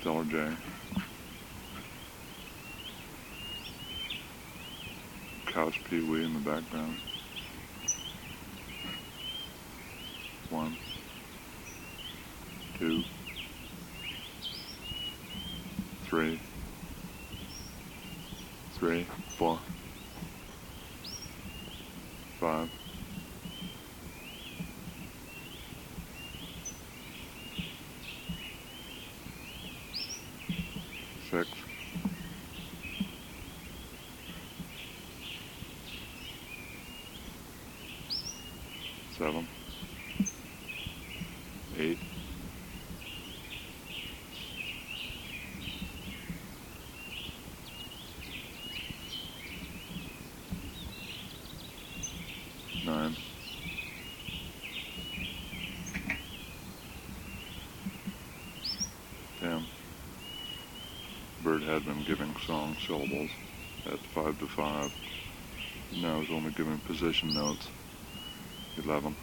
Stellar J. Couch Pee Wee in the background. 1, 2, 3, 4, 5, 6, 7, 8, 9, 10. Bird had been giving song syllables at 5 to 5. Now is only giving position notes. 11.